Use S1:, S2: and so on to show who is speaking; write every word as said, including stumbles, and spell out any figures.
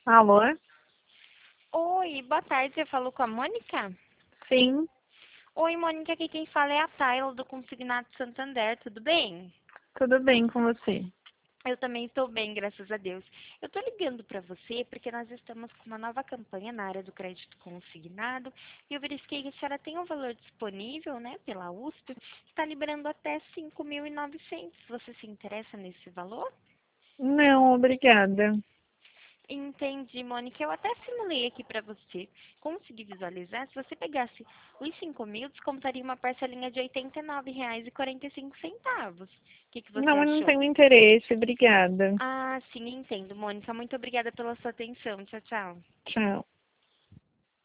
S1: Alô?
S2: Oi, boa tarde. Você falou com a Mônica?
S1: Sim,
S2: Oi, Mônica, aqui quem fala é a Tayla do Consignado Santander, tudo bem?
S1: tudo bem com você?
S2: Eu também estou bem, graças a Deus. Eu estou ligando para você porque nós estamos com uma nova campanha na área do crédito consignado e eu verifiquei que a senhora tem um valor disponível, né, pela U S P, está liberando até cinco mil e novecentos. Você se interessa nesse valor?
S1: Não, obrigada.
S2: Entendi, Mônica. Eu até simulei aqui para você conseguir visualizar. Se você pegasse os cinco mil, descontaria uma parcelinha de oitenta e nove reais e quarenta e cinco centavos. O que, que você
S1: Não, eu não
S2: achou?
S1: tenho interesse, obrigada.
S2: Ah, sim, entendo, Mônica. Muito obrigada pela sua atenção. Tchau, tchau.
S1: Tchau.